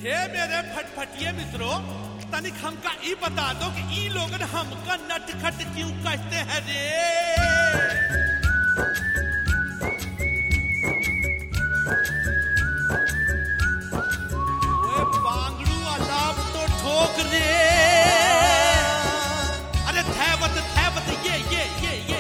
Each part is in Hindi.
हे मेरे फटफटिए मित्रों, तनिक हमका ई बता दो कि ई लोगन हमका नटखट क्यों कहते हैं रे? ओए बांगड़ू अलाप तो ठोक रे। अरे थैवत ये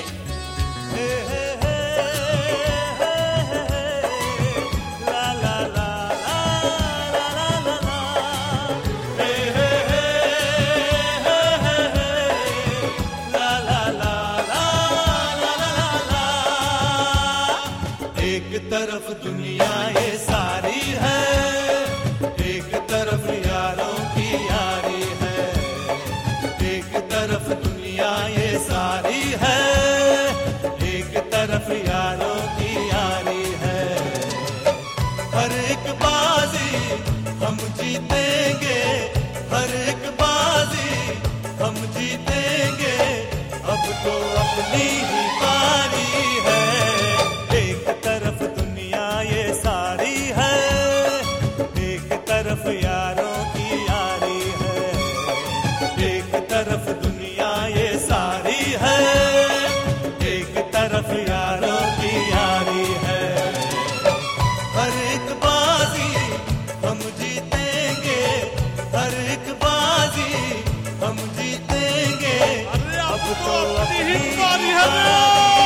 एक तरफ दुनिया ये सारी है, एक तरफ यारों की यारी है। एक तरफ दुनिया ये सारी है, एक तरफ यारों की यारी है। हर एक बाजी हम जीतेंगे, हर एक बाजी हम जीतेंगे। अब तो अपनी ही बारी है। एक तरफ दुनिया ये सारी है, एक तरफ यारों की यारी है। एक तरफ दुनिया ये सारी है, एक तरफ यारों की यारी है। हर एक बाजी हम जीतेंगे, हर एक बाजी हम जीतेंगे। अब तो अपनी ही बारी है।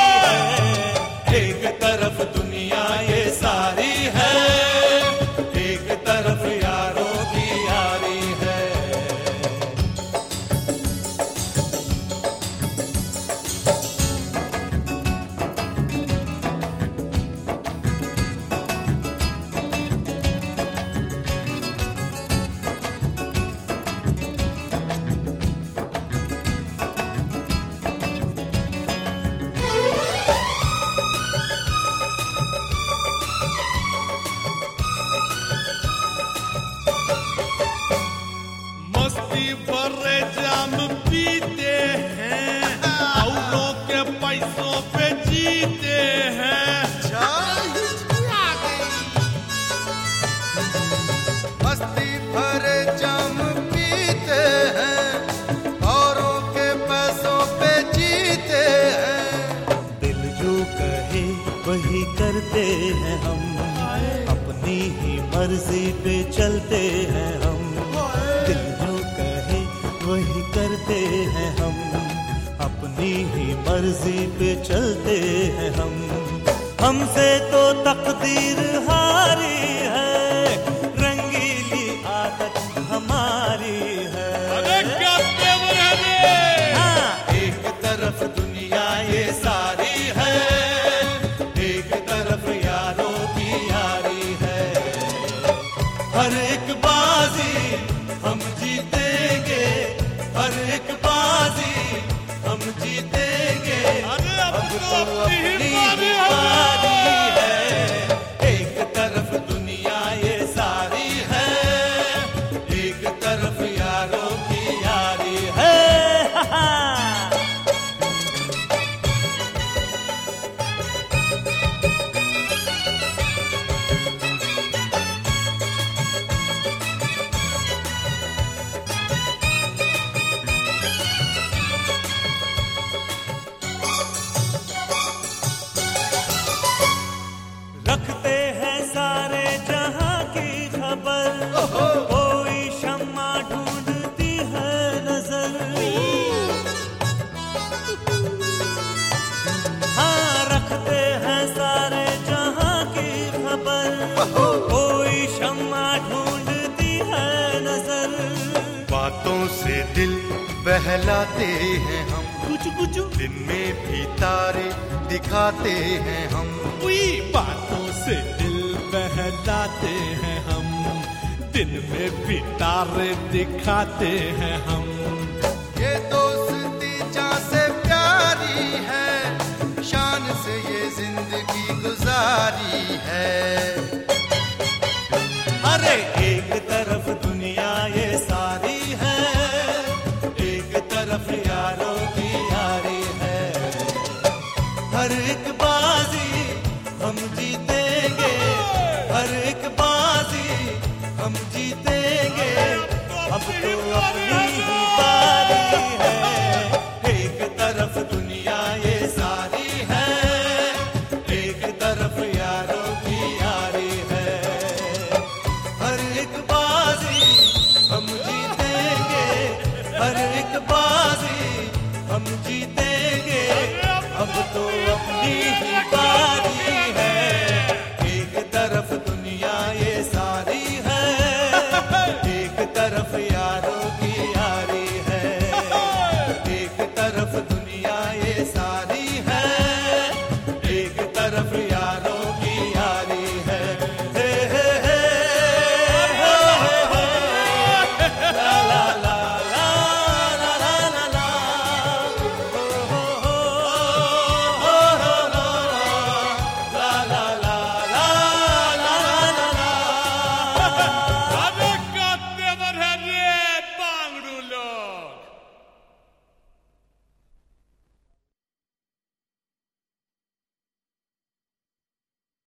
एक तरफ दुनिया ये सारी है, एक तरफ यारों की यारी है। भरे जाम पीते हैं, औरों के पैसों पे जीते हैं। मस्ती भरे जाम पीते हैं, औरों के पैसों पे जीते हैं। दिल जो कहे वही करते हैं हम, अपनी ही मर्जी पे चलते हैं हम। दिल जो कहे वही करते हैं हम, अपनी ही मर्जी पे चलते हैं हम। हमसे तो तकदीर हारी है, रंगीली आदत हमारी है। अरे क्या तेवर है रे? हाँ। एक तरफ दुनिया ये सारी है, एक तरफ यारों की यारी है। हर एक बाजी हम जीतेंगे, हर एक बाजी हम जीतेंगे। अरे अब तो अपनी अपनी ही ही बारी है। है। एक तरफ दुनिया ये सारी है, एक तरफ यारों की यारी है। रखते हैं सारे जहां की खबर, कोई शम्मा ढूंढती है नजर। हाँ, रखते हैं सारे जहां की खबर, कोई शम्मा ढूंढती है नजर। बातों से दिल बहलाते हैं हम, कुछ दिन में भी तारे दिखाते हैं हम। कोई बातों से दिल बहलाते हैं हम, दिन में भी तारे दिखाते हैं हम। ये दोस्ती जान से प्यारी है, शान से ये जिंदगी गुजारी है।